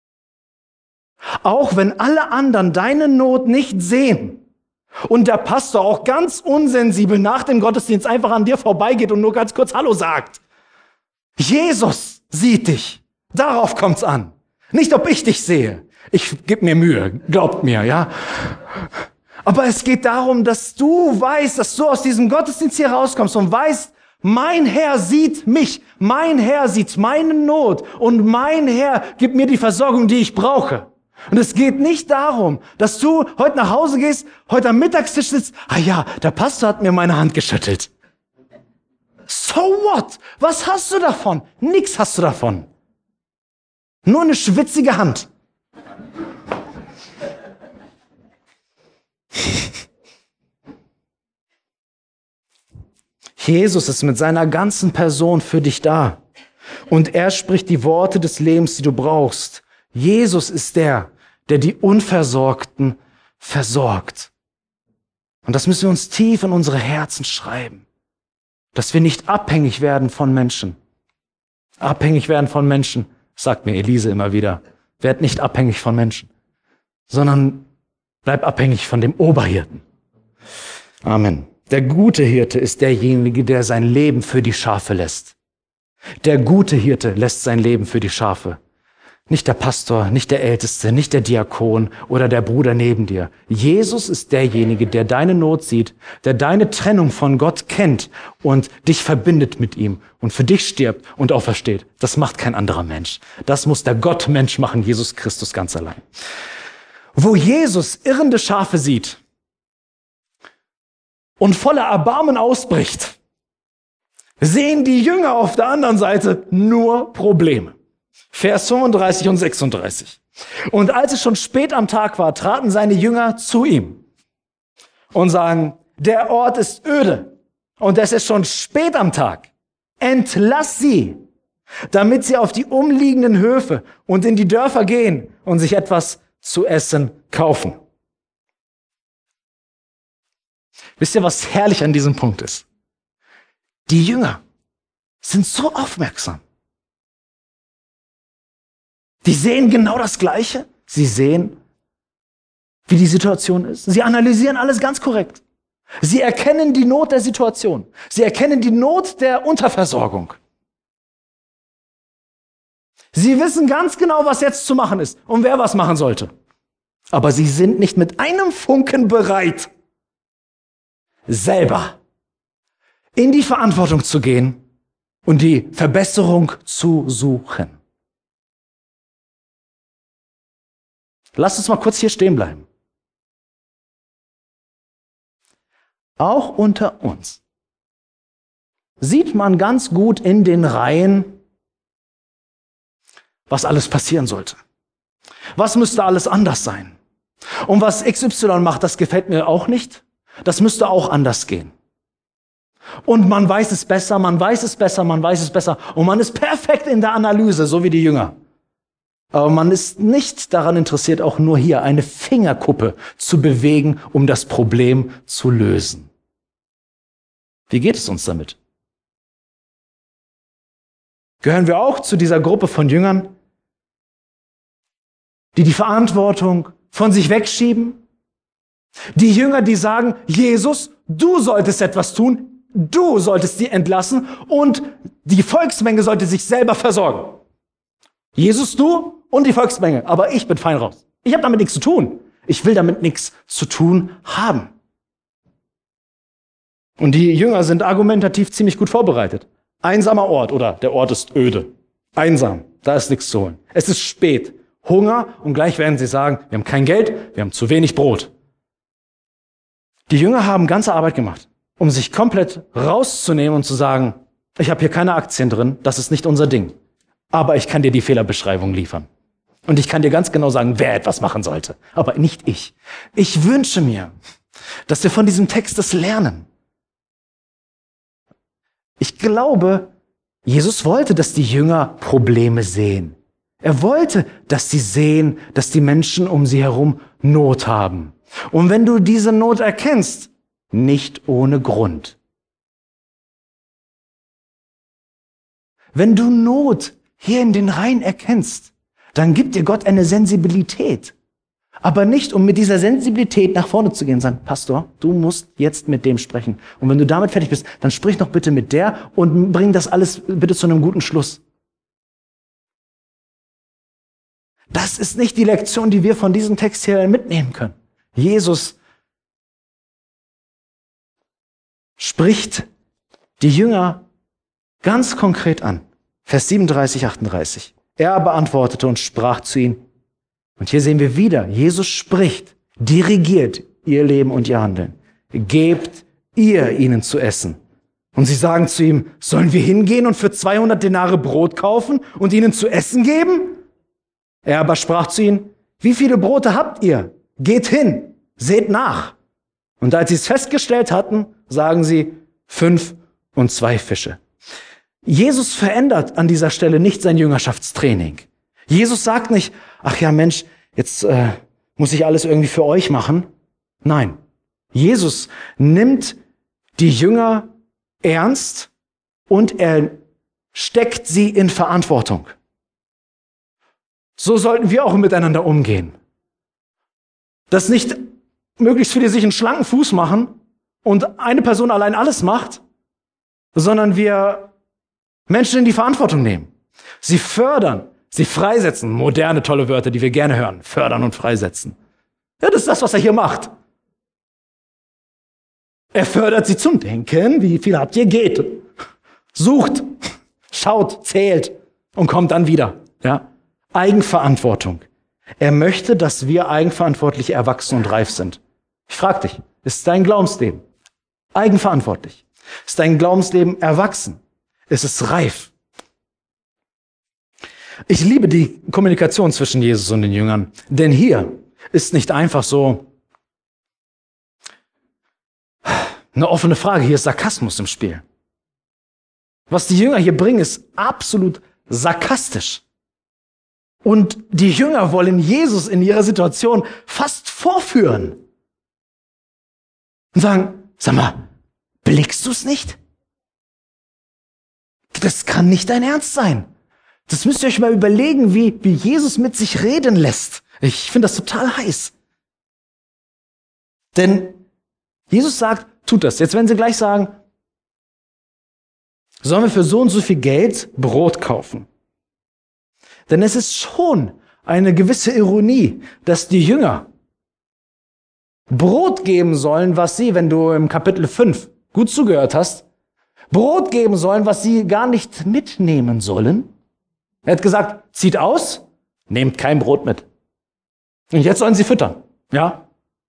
Auch wenn alle anderen deine Not nicht sehen und der Pastor auch ganz unsensibel nach dem Gottesdienst einfach an dir vorbeigeht und nur ganz kurz Hallo sagt. Jesus sieht dich. Darauf kommt's an. Nicht, ob ich dich sehe. Ich gebe mir Mühe, glaubt mir, ja. Aber es geht darum, dass du weißt, dass du aus diesem Gottesdienst hier rauskommst und weißt, mein Herr sieht mich, mein Herr sieht meine Not und mein Herr gibt mir die Versorgung, die ich brauche. Und es geht nicht darum, dass du heute nach Hause gehst, heute am Mittagstisch sitzt, ah ja, der Pastor hat mir meine Hand geschüttelt. So what? Was hast du davon? Nix hast du davon. Nur eine schwitzige Hand. Jesus ist mit seiner ganzen Person für dich da. Und er spricht die Worte des Lebens, die du brauchst. Jesus ist der die Unversorgten versorgt. Und das müssen wir uns tief in unsere Herzen schreiben. Dass wir nicht abhängig werden von Menschen. Abhängig werden von Menschen, sagt mir Elise immer wieder. Werd nicht abhängig von Menschen, sondern bleib abhängig von dem Oberhirten. Amen. Der gute Hirte ist derjenige, der sein Leben für die Schafe lässt. Der gute Hirte lässt sein Leben für die Schafe. Nicht der Pastor, nicht der Älteste, nicht der Diakon oder der Bruder neben dir. Jesus ist derjenige, der deine Not sieht, der deine Trennung von Gott kennt und dich verbindet mit ihm und für dich stirbt und aufersteht. Das macht kein anderer Mensch. Das muss der Gott-Mensch machen, Jesus Christus ganz allein. Wo Jesus irrende Schafe sieht und voller Erbarmen ausbricht, sehen die Jünger auf der anderen Seite nur Probleme. Vers 35 und 36. Und als es schon spät am Tag war, traten seine Jünger zu ihm und sagen, der Ort ist öde und es ist schon spät am Tag. Entlass sie, damit sie auf die umliegenden Höfe und in die Dörfer gehen und sich etwas zu essen kaufen. Wisst ihr, was herrlich an diesem Punkt ist? Die Jünger sind so aufmerksam. Die sehen genau das Gleiche. Sie sehen, wie die Situation ist. Sie analysieren alles ganz korrekt. Sie erkennen die Not der Situation. Sie erkennen die Not der Unterversorgung. Sie wissen ganz genau, was jetzt zu machen ist und wer was machen sollte. Aber sie sind nicht mit einem Funken bereit, selber in die Verantwortung zu gehen und die Verbesserung zu suchen. Lasst uns mal kurz hier stehen bleiben. Auch unter uns sieht man ganz gut in den Reihen, was alles passieren sollte. Was müsste alles anders sein? Und was XY macht, das gefällt mir auch nicht. Das müsste auch anders gehen. Und man weiß es besser, man weiß es besser, man weiß es besser. Und man ist perfekt in der Analyse, so wie die Jünger. Aber man ist nicht daran interessiert, auch nur hier eine Fingerkuppe zu bewegen, um das Problem zu lösen. Wie geht es uns damit? Gehören wir auch zu dieser Gruppe von Jüngern, die die Verantwortung von sich wegschieben? Die Jünger, die sagen, Jesus, du solltest etwas tun, du solltest sie entlassen und die Volksmenge sollte sich selber versorgen. Jesus, du und die Volksmenge, aber ich bin fein raus. Ich habe damit nichts zu tun. Ich will damit nichts zu tun haben. Und die Jünger sind argumentativ ziemlich gut vorbereitet. Einsamer Ort oder der Ort ist öde. Einsam, da ist nichts zu holen. Es ist spät, Hunger und gleich werden sie sagen, wir haben kein Geld, wir haben zu wenig Brot. Die Jünger haben ganze Arbeit gemacht, um sich komplett rauszunehmen und zu sagen, ich habe hier keine Aktien drin, das ist nicht unser Ding. Aber ich kann dir die Fehlerbeschreibung liefern. Und ich kann dir ganz genau sagen, wer etwas machen sollte. Aber nicht ich. Ich wünsche mir, dass wir von diesem Text das lernen. Ich glaube, Jesus wollte, dass die Jünger Probleme sehen. Er wollte, dass sie sehen, dass die Menschen um sie herum Not haben. Und wenn du diese Not erkennst, nicht ohne Grund. Wenn du Not hier in den Reihen erkennst, dann gibt dir Gott eine Sensibilität. Aber nicht, um mit dieser Sensibilität nach vorne zu gehen und sagen, Pastor, du musst jetzt mit dem sprechen. Und wenn du damit fertig bist, dann sprich noch bitte mit der und bring das alles bitte zu einem guten Schluss. Das ist nicht die Lektion, die wir von diesem Text hier mitnehmen können. Jesus spricht die Jünger ganz konkret an. Vers 37, 38. Er aber antwortete und sprach zu ihnen. Und hier sehen wir wieder, Jesus spricht, dirigiert ihr Leben und ihr Handeln. Gebt ihr ihnen zu essen. Und sie sagen zu ihm, sollen wir hingehen und für 200 Denare Brot kaufen und ihnen zu essen geben? Er aber sprach zu ihnen, wie viele Brote habt ihr? Geht hin, seht nach. Und als sie es festgestellt hatten, sagen sie, 5 und 2 Fische. Jesus verändert an dieser Stelle nicht sein Jüngerschaftstraining. Jesus sagt nicht, ach ja Mensch, jetzt muss ich alles irgendwie für euch machen. Nein, Jesus nimmt die Jünger ernst und er steckt sie in Verantwortung. So sollten wir auch miteinander umgehen. Dass nicht möglichst viele sich einen schlanken Fuß machen und eine Person allein alles macht, sondern wir Menschen in die Verantwortung nehmen. Sie fördern, sie freisetzen. Moderne, tolle Wörter, die wir gerne hören. Fördern und freisetzen. Ja, das ist das, was er hier macht. Er fördert sie zum Denken. Wie viel habt ihr? Geht. Sucht, schaut, zählt und kommt dann wieder. Ja? Eigenverantwortung. Er möchte, dass wir eigenverantwortlich erwachsen und reif sind. Ich frage dich, ist dein Glaubensleben eigenverantwortlich? Ist dein Glaubensleben erwachsen? Ist es reif? Ich liebe die Kommunikation zwischen Jesus und den Jüngern, denn hier ist nicht einfach so eine offene Frage, hier ist Sarkasmus im Spiel. Was die Jünger hier bringen, ist absolut sarkastisch. Und die Jünger wollen Jesus in ihrer Situation fast vorführen. Und sagen, sag mal, blickst du es nicht? Das kann nicht dein Ernst sein. Das müsst ihr euch mal überlegen, wie Jesus mit sich reden lässt. Ich finde das total heiß. Denn Jesus sagt, tut das. Jetzt werden sie gleich sagen, sollen wir für so und so viel Geld Brot kaufen? Denn es ist schon eine gewisse Ironie, dass die Jünger Brot geben sollen, was sie, wenn du im Kapitel 5 gut zugehört hast, Brot geben sollen, was sie gar nicht mitnehmen sollen. Er hat gesagt, zieht aus, nehmt kein Brot mit. Und jetzt sollen sie füttern, ja?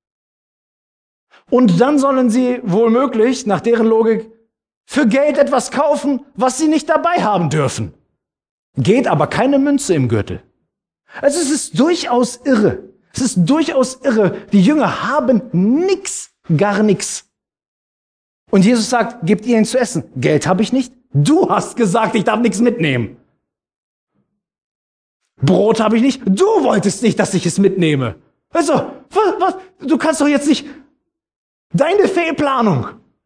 Und dann sollen sie wohlmöglich, nach deren Logik, für Geld etwas kaufen, was sie nicht dabei haben dürfen. Geht aber keine Münze im Gürtel. Also es ist durchaus irre. Es ist durchaus irre. Die Jünger haben nix, gar nichts. Und Jesus sagt, gebt ihnen zu essen. Geld habe ich nicht. Du hast gesagt, ich darf nichts mitnehmen. Brot habe ich nicht. Du wolltest nicht, dass ich es mitnehme. Also, was? Du kannst doch jetzt nicht deine Fehlplanung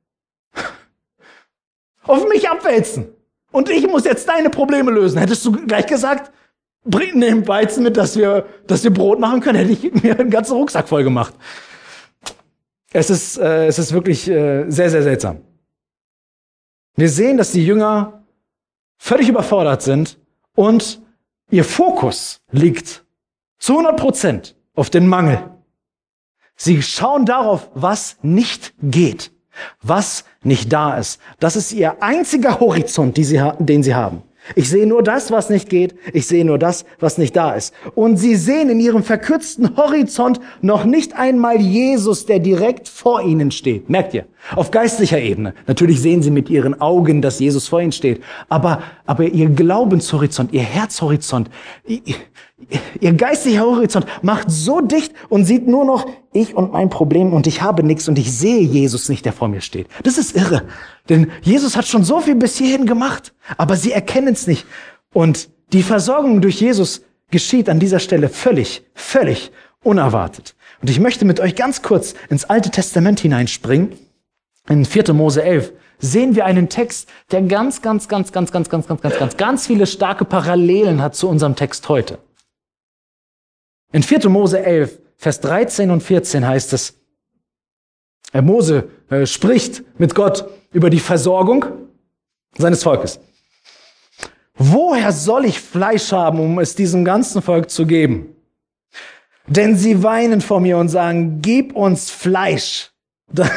auf mich abwälzen. Und ich muss jetzt deine Probleme lösen. Hättest du gleich gesagt, bring den Weizen mit, dass wir Brot machen können, hätte ich mir einen ganzen Rucksack voll gemacht. Es ist wirklich sehr, sehr seltsam. Wir sehen, dass die Jünger völlig überfordert sind und ihr Fokus liegt zu 100% auf den Mangel. Sie schauen darauf, was nicht geht, was nicht da ist. Das ist ihr einziger Horizont, den sie haben. Ich sehe nur das, was nicht geht. Ich sehe nur das, was nicht da ist. Und sie sehen in ihrem verkürzten Horizont noch nicht einmal Jesus, der direkt vor ihnen steht. Merkt ihr? Auf geistlicher Ebene. Natürlich sehen sie mit ihren Augen, dass Jesus vor ihnen steht. Aber ihr Glaubenshorizont, ihr Herzhorizont, ihr geistlicher Horizont macht so dicht und sieht nur noch ich und mein Problem und ich habe nichts und ich sehe Jesus nicht, der vor mir steht. Das ist irre. Denn Jesus hat schon so viel bis hierhin gemacht, aber sie erkennen es nicht. Und die Versorgung durch Jesus geschieht an dieser Stelle völlig unerwartet. Und ich möchte mit euch ganz kurz ins Alte Testament hineinspringen. In 4. Mose 11 sehen wir einen Text, der ganz viele starke Parallelen hat zu unserem Text heute. In 4. Mose 11, Vers 13 und 14 heißt es, Mose spricht mit Gott über die Versorgung seines Volkes. Woher soll ich Fleisch haben, um es diesem ganzen Volk zu geben? Denn sie weinen vor mir und sagen, gib uns Fleisch. Das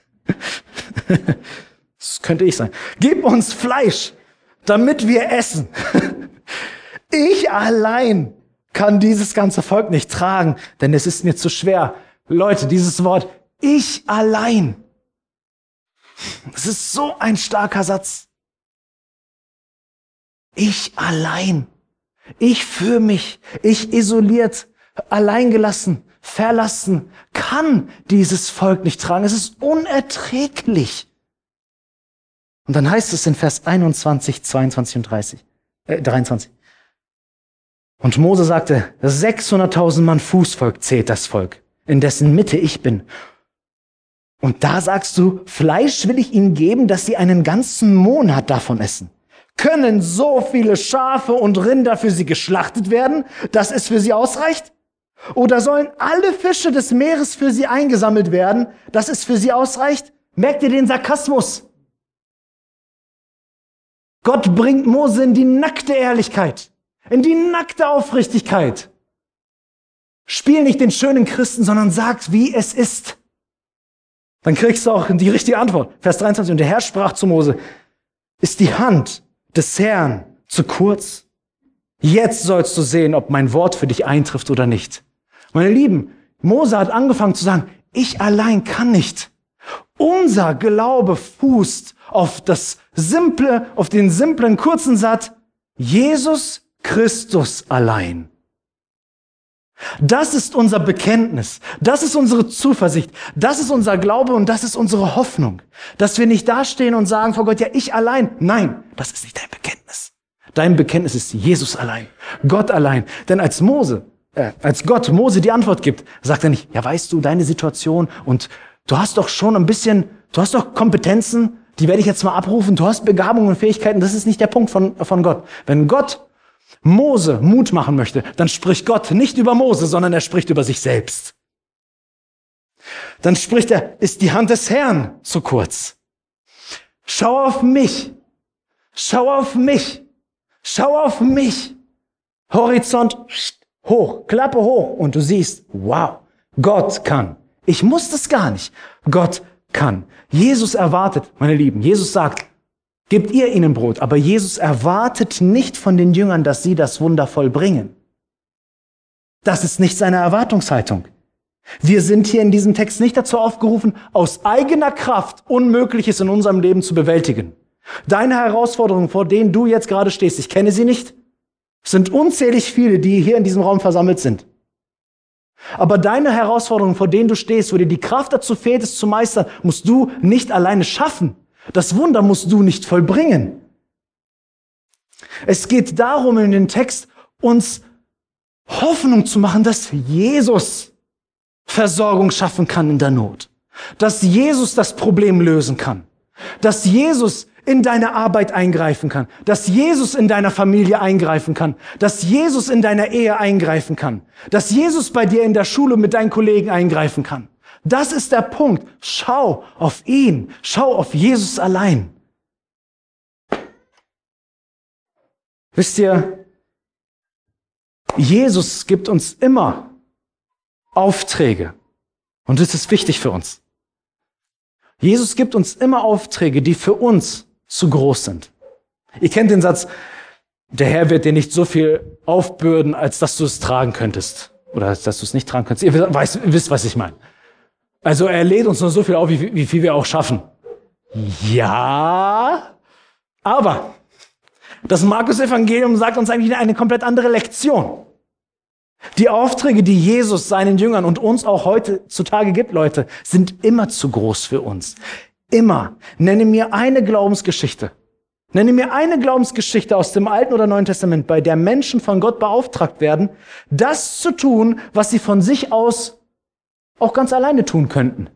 könnte ich sein. Gib uns Fleisch, damit wir essen. Ich allein kann dieses ganze Volk nicht tragen, denn es ist mir zu schwer. Leute, dieses Wort, ich allein. Es ist so ein starker Satz. Ich allein. Ich für mich. Ich isoliert, alleingelassen, verlassen, kann dieses Volk nicht tragen. Es ist unerträglich. Und dann heißt es in Vers 21, 22 und 23. Und Mose sagte, 600.000 Mann Fußvolk zählt das Volk, in dessen Mitte ich bin. Und da sagst du, Fleisch will ich ihnen geben, dass sie einen ganzen Monat davon essen. Können so viele Schafe und Rinder für sie geschlachtet werden, dass es für sie ausreicht? Oder sollen alle Fische des Meeres für sie eingesammelt werden, dass es für sie ausreicht? Merkt ihr den Sarkasmus? Gott bringt Mose in die nackte Ehrlichkeit, in die nackte Aufrichtigkeit. Spiel nicht den schönen Christen, sondern sagt, wie es ist. Dann kriegst du auch die richtige Antwort. Vers 23, und der Herr sprach zu Mose, ist die Hand des Herrn zu kurz? Jetzt sollst du sehen, ob mein Wort für dich eintrifft oder nicht. Meine Lieben, Mose hat angefangen zu sagen, ich allein kann nicht. Unser Glaube fußt auf den simplen, kurzen Satz, Jesus Christus allein. Das ist unser Bekenntnis, das ist unsere Zuversicht, das ist unser Glaube und das ist unsere Hoffnung. Dass wir nicht dastehen und sagen vor Gott, ja, ich allein. Nein, das ist nicht dein Bekenntnis. Dein Bekenntnis ist Jesus allein, Gott allein. Denn als Gott Mose die Antwort gibt, sagt er nicht, ja weißt du, deine Situation und du hast doch schon du hast doch Kompetenzen, die werde ich jetzt mal abrufen, du hast Begabungen und Fähigkeiten, das ist nicht der Punkt von Gott. Wenn Gott Mose Mut machen möchte, dann spricht Gott nicht über Mose, sondern er spricht über sich selbst. Dann spricht er, ist die Hand des Herrn zu kurz? Schau auf mich, schau auf mich, schau auf mich. Horizont hoch, Klappe hoch und du siehst, wow, Gott kann. Ich muss das gar nicht. Gott kann. Jesus erwartet, meine Lieben, Jesus sagt, gebt ihr ihnen Brot, aber Jesus erwartet nicht von den Jüngern, dass sie das Wunder vollbringen. Das ist nicht seine Erwartungshaltung. Wir sind hier in diesem Text nicht dazu aufgerufen, aus eigener Kraft Unmögliches in unserem Leben zu bewältigen. Deine Herausforderungen, vor denen du jetzt gerade stehst, ich kenne sie nicht. Es sind unzählig viele, die hier in diesem Raum versammelt sind. Aber deine Herausforderungen, vor denen du stehst, wo dir die Kraft dazu fehlt, es zu meistern, musst du nicht alleine schaffen. Das Wunder musst du nicht vollbringen. Es geht darum, in den Text uns Hoffnung zu machen, dass Jesus Versorgung schaffen kann in der Not. Dass Jesus das Problem lösen kann. Dass Jesus in deine Arbeit eingreifen kann. Dass Jesus in deiner Familie eingreifen kann. Dass Jesus in deiner Ehe eingreifen kann. Dass Jesus bei dir in der Schule mit deinen Kollegen eingreifen kann. Das ist der Punkt. Schau auf ihn. Schau auf Jesus allein. Wisst ihr, Jesus gibt uns immer Aufträge. Und das ist wichtig für uns. Jesus gibt uns immer Aufträge, die für uns zu groß sind. Ihr kennt den Satz, der Herr wird dir nicht so viel aufbürden, als dass du es tragen könntest. Oder als dass du es nicht tragen könntest. Ihr wisst, was ich meine. Also er lädt uns nur so viel auf, wie viel wir auch schaffen. Ja, aber das Markus-Evangelium sagt uns eigentlich eine komplett andere Lektion. Die Aufträge, die Jesus seinen Jüngern und uns auch heutzutage gibt, Leute, sind immer zu groß für uns. Immer. Nenne mir eine Glaubensgeschichte. Nenne mir eine Glaubensgeschichte aus dem Alten oder Neuen Testament, bei der Menschen von Gott beauftragt werden, das zu tun, was sie von sich aus auch ganz alleine tun könnten.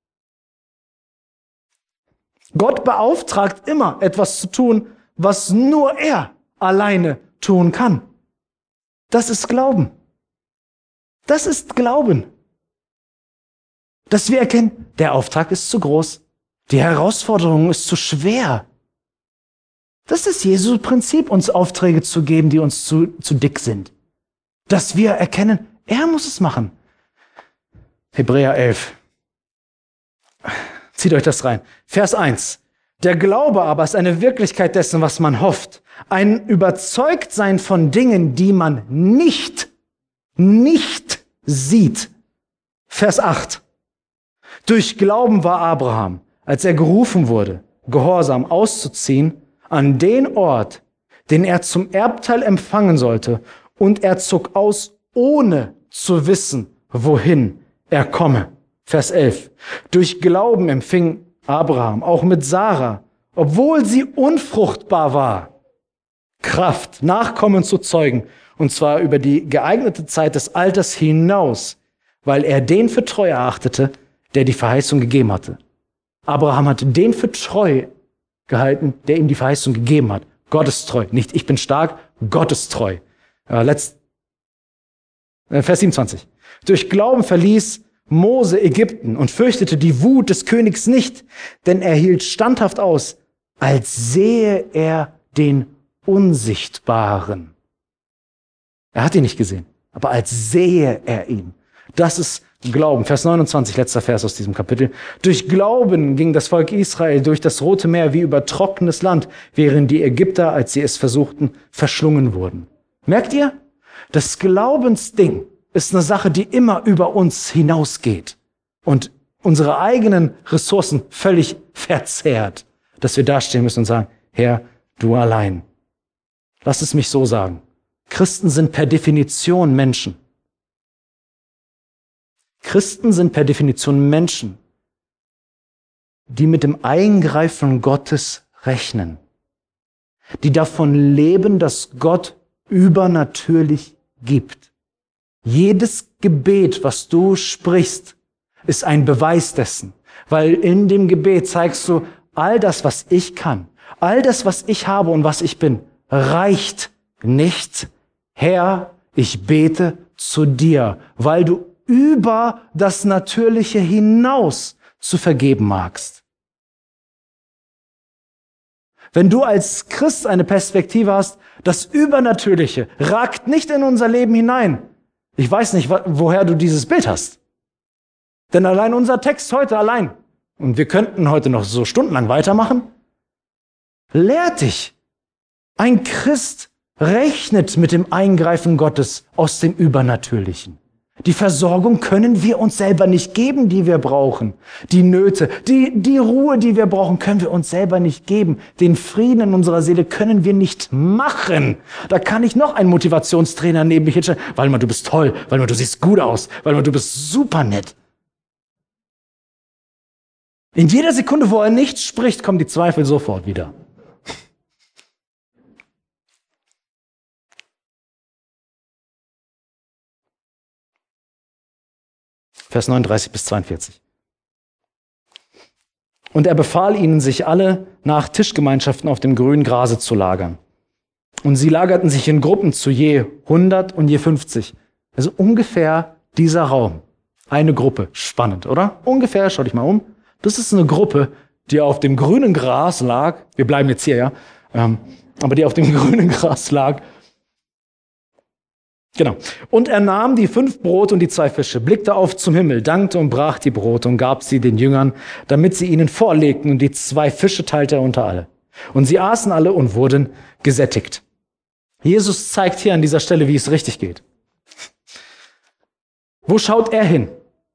Gott beauftragt immer, etwas zu tun, was nur er alleine tun kann. Das ist Glauben. Das ist Glauben. Dass wir erkennen, der Auftrag ist zu groß. Die Herausforderung ist zu schwer. Das ist Jesu Prinzip, uns Aufträge zu geben, die uns zu dick sind. Dass wir erkennen, er muss es machen. Hebräer 11. Zieht euch das rein. Vers 1. Der Glaube aber ist eine Wirklichkeit dessen, was man hofft. Ein Überzeugtsein von Dingen, die man nicht sieht. Vers 8. Durch Glauben war Abraham, als er gerufen wurde, gehorsam auszuziehen, an den Ort, den er zum Erbteil empfangen sollte, und er zog aus, ohne zu wissen, wohin er komme. Vers 11. Durch Glauben empfing Abraham auch mit Sarah, obwohl sie unfruchtbar war, Kraft, Nachkommen zu zeugen, und zwar über die geeignete Zeit des Alters hinaus, weil er den für treu erachtete, der die Verheißung gegeben hatte. Abraham hat den für treu gehalten, der ihm die Verheißung gegeben hat. Gott ist treu. Nicht ich bin stark, Gott ist treu. Vers 27. Durch Glauben verließ Mose Ägypten und fürchtete die Wut des Königs nicht, denn er hielt standhaft aus, als sehe er den Unsichtbaren. Er hat ihn nicht gesehen, aber als sehe er ihn. Das ist Glauben. Vers 29, letzter Vers aus diesem Kapitel. Durch Glauben ging das Volk Israel durch das Rote Meer wie über trockenes Land, während die Ägypter, als sie es versuchten, verschlungen wurden. Merkt ihr? Das Glaubensding ist eine Sache, die immer über uns hinausgeht und unsere eigenen Ressourcen völlig verzehrt, dass wir dastehen müssen und sagen, Herr, du allein. Lass es mich so sagen. Christen sind per Definition Menschen. Christen sind per Definition Menschen, die mit dem Eingreifen Gottes rechnen. die davon leben, dass Gott übernatürlich gibt. Jedes Gebet, was du sprichst, ist ein Beweis dessen, weil in dem Gebet zeigst du, all das, was ich kann, all das, was ich habe und was ich bin, reicht nicht. Herr, ich bete zu dir, weil du über das Natürliche hinaus zu vergeben magst. Wenn du als Christ eine Perspektive hast, das Übernatürliche ragt nicht in unser Leben hinein. Ich weiß nicht, woher du dieses Bild hast. Denn allein unser Text heute allein, und wir könnten heute noch so stundenlang weitermachen, lehrt dich. Ein Christ rechnet mit dem Eingreifen Gottes aus dem Übernatürlichen. Die Versorgung können wir uns selber nicht geben, die wir brauchen. Die Nöte, die Ruhe, die wir brauchen, können wir uns selber nicht geben. Den Frieden in unserer Seele können wir nicht machen. Da kann ich noch einen Motivationstrainer neben mich hinstellen. Weil du bist toll, weil du siehst gut aus, weil du bist super nett. In jeder Sekunde, wo er nicht spricht, kommen die Zweifel sofort wieder. Vers 39 bis 42. Und er befahl ihnen, sich alle nach Tischgemeinschaften auf dem grünen Grase zu lagern. Und sie lagerten sich in Gruppen zu je 100 und je 50. Also ungefähr dieser Raum. Eine Gruppe. Spannend, oder? Ungefähr, schau dich mal um. Das ist eine Gruppe, die auf dem grünen Gras lag. Wir bleiben jetzt hier, ja. Aber die auf dem grünen Gras lag. Genau. Und er nahm die 5 Brote und die 2 Fische, blickte auf zum Himmel, dankte und brach die Brote und gab sie den Jüngern, damit sie ihnen vorlegten, und die 2 Fische teilte er unter alle. Und sie aßen alle und wurden gesättigt. Jesus zeigt hier an dieser Stelle, wie es richtig geht. Wo schaut er hin?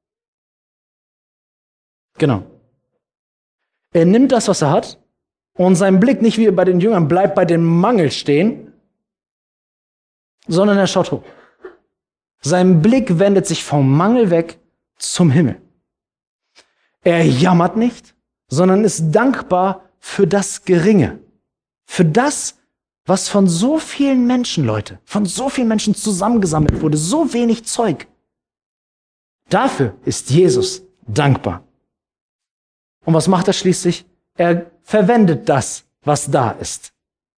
Genau. Er nimmt das, was er hat, und sein Blick nicht wie bei den Jüngern bleibt bei dem Mangel stehen, sondern er schaut hoch. Sein Blick wendet sich vom Mangel weg zum Himmel. Er jammert nicht, sondern ist dankbar für das Geringe. Für das, was von so vielen Menschen, Leute, von so vielen Menschen zusammengesammelt wurde, so wenig Zeug. Dafür ist Jesus dankbar. Und was macht er schließlich? Er verwendet das, was da ist.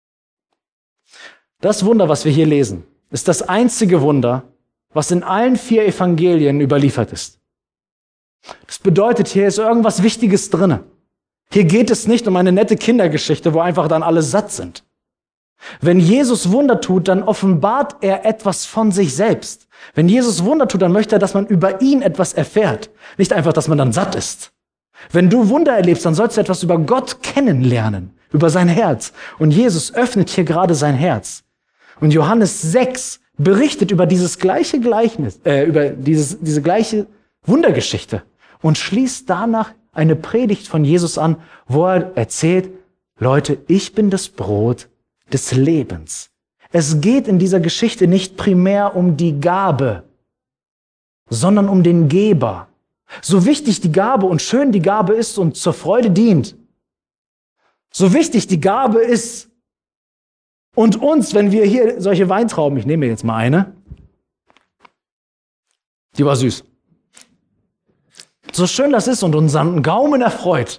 Das Wunder, was wir hier lesen, ist das einzige Wunder, was in allen 4 Evangelien überliefert ist. Das bedeutet, hier ist irgendwas Wichtiges drin. Hier geht es nicht um eine nette Kindergeschichte, wo einfach dann alle satt sind. Wenn Jesus Wunder tut, dann offenbart er etwas von sich selbst. Wenn Jesus Wunder tut, dann möchte er, dass man über ihn etwas erfährt. Nicht einfach, dass man dann satt ist. Wenn du Wunder erlebst, dann sollst du etwas über Gott kennenlernen, über sein Herz. Und Jesus öffnet hier gerade sein Herz. Und Johannes 6 berichtet über dieses gleiche Gleichnis, über diese gleiche Wundergeschichte und schließt danach eine Predigt von Jesus an, wo er erzählt, Leute, ich bin das Brot des Lebens. Es geht in dieser Geschichte nicht primär um die Gabe, sondern um den Geber. So wichtig die Gabe und schön die Gabe ist und zur Freude dient, so wichtig die Gabe ist, und uns, wenn wir hier solche Weintrauben, ich nehme jetzt mal eine, die war süß. So schön das ist und unseren Gaumen erfreut,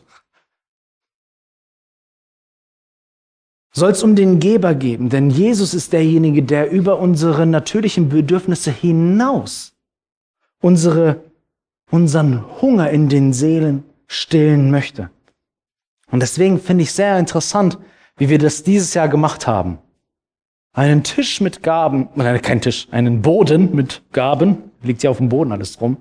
soll es um den Geber geben, denn Jesus ist derjenige, der über unsere natürlichen Bedürfnisse hinaus unseren Hunger in den Seelen stillen möchte. Und deswegen finde ich sehr interessant, wie wir das dieses Jahr gemacht haben. Einen Tisch mit Gaben, kein Tisch, einen Boden mit Gaben, liegt ja auf dem Boden alles drum.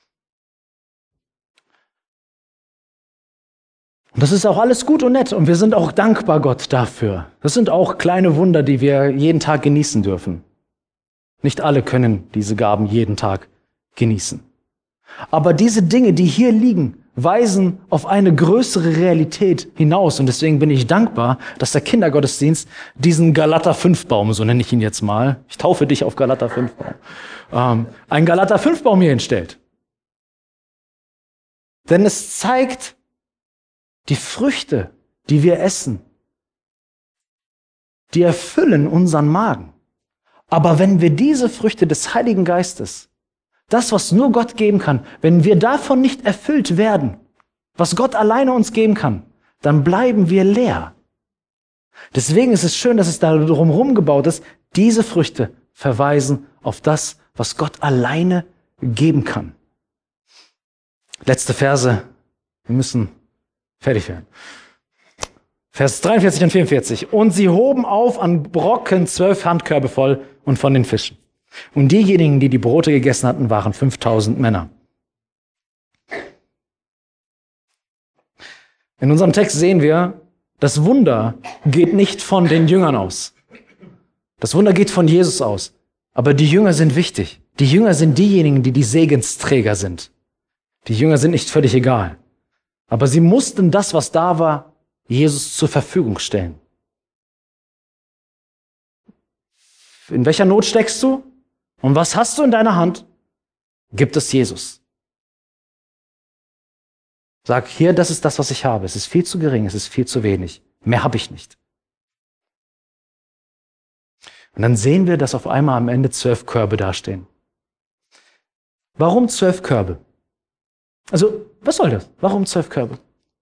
Und das ist auch alles gut und nett und wir sind auch dankbar Gott dafür. Das sind auch kleine Wunder, die wir jeden Tag genießen dürfen. Nicht alle können diese Gaben jeden Tag genießen. Aber diese Dinge, die hier liegen, weisen auf eine größere Realität hinaus. Und deswegen bin ich dankbar, dass der Kindergottesdienst diesen Galater 5 Baum, so nenne ich ihn jetzt mal, ich taufe dich auf Galater 5 Baum, einen Galater 5 Baum hier hinstellt. Denn es zeigt die Früchte, die wir essen, die erfüllen unseren Magen. Aber wenn wir diese Früchte des Heiligen Geistes, das, was nur Gott geben kann, wenn wir davon nicht erfüllt werden, was Gott alleine uns geben kann, dann bleiben wir leer. Deswegen ist es schön, dass es da drumherum gebaut ist. Diese Früchte verweisen auf das, was Gott alleine geben kann. Letzte Verse. Wir müssen fertig werden. Vers 43 und 44. Und sie hoben auf an Brocken 12 Handkörbe voll und von den Fischen. Und diejenigen, die die Brote gegessen hatten, waren 5000 Männer. In unserem Text sehen wir, das Wunder geht nicht von den Jüngern aus. Das Wunder geht von Jesus aus. Aber die Jünger sind wichtig. Die Jünger sind diejenigen, die die Segensträger sind. Die Jünger sind nicht völlig egal. Aber sie mussten das, was da war, Jesus zur Verfügung stellen. In welcher Not steckst du? Und was hast du in deiner Hand? Gib es Jesus. Sag, hier, das ist das, was ich habe. Es ist viel zu gering, es ist viel zu wenig. Mehr habe ich nicht. Und dann sehen wir, dass auf einmal am Ende 12 Körbe dastehen. Warum 12 Körbe? Also, was soll das? Warum 12 Körbe?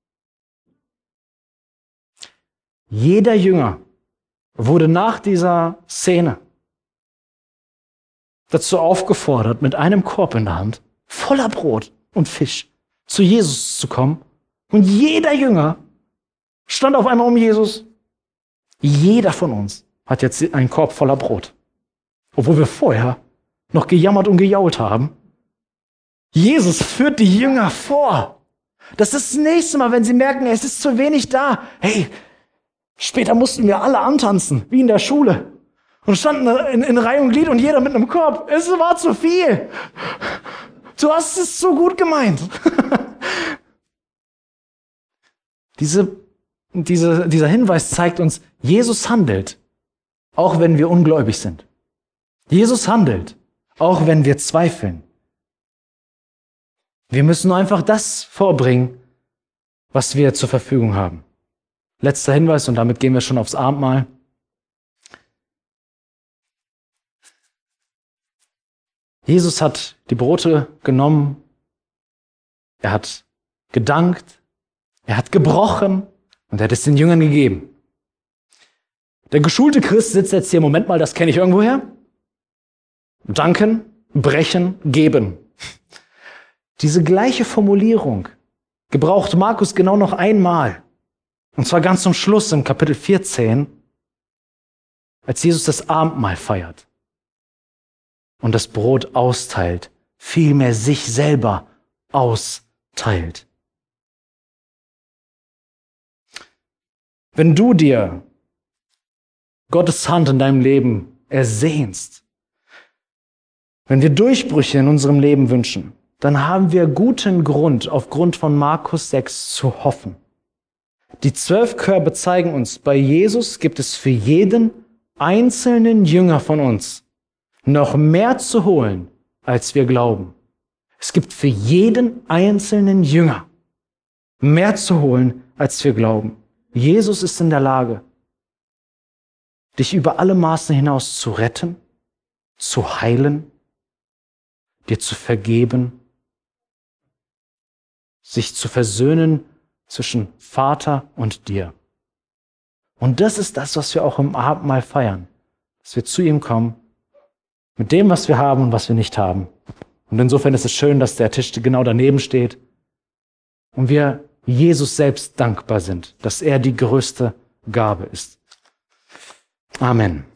Jeder Jünger wurde nach dieser Szene dazu aufgefordert, mit einem Korb in der Hand, voller Brot und Fisch, zu Jesus zu kommen. Und jeder Jünger stand auf einmal um Jesus. Jeder von uns hat jetzt einen Korb voller Brot. Obwohl wir vorher noch gejammert und gejault haben. Jesus führt die Jünger vor. Das ist das nächste Mal, wenn sie merken, es ist zu wenig da. Hey, später mussten wir alle antanzen, wie in der Schule. Und standen in Reihe und Glied und jeder mit einem Korb. Es war zu viel. Du hast es so gut gemeint. Dieser Hinweis zeigt uns, Jesus handelt, auch wenn wir ungläubig sind. Jesus handelt, auch wenn wir zweifeln. Wir müssen einfach das vorbringen, was wir zur Verfügung haben. Letzter Hinweis, und damit gehen wir schon aufs Abendmahl. Jesus hat die Brote genommen, er hat gedankt, er hat gebrochen und er hat es den Jüngern gegeben. Der geschulte Christ sitzt jetzt hier, Moment mal, das kenne ich irgendwoher. Danken, brechen, geben. Diese gleiche Formulierung gebraucht Markus genau noch einmal. Und zwar ganz zum Schluss im Kapitel 14, als Jesus das Abendmahl feiert und das Brot austeilt, vielmehr sich selber austeilt. Wenn du dir Gottes Hand in deinem Leben ersehnst, wenn wir Durchbrüche in unserem Leben wünschen, dann haben wir guten Grund, aufgrund von Markus 6 zu hoffen. Die 12 Körbe zeigen uns, bei Jesus gibt es für jeden einzelnen Jünger von uns noch mehr zu holen, als wir glauben. Es gibt für jeden einzelnen Jünger mehr zu holen, als wir glauben. Jesus ist in der Lage, dich über alle Maßen hinaus zu retten, zu heilen, dir zu vergeben, sich zu versöhnen zwischen Vater und dir. Und das ist das, was wir auch im Abendmahl feiern, dass wir zu ihm kommen, mit dem, was wir haben und was wir nicht haben. Und insofern ist es schön, dass der Tisch genau daneben steht und wir Jesus selbst dankbar sind, dass er die größte Gabe ist. Amen.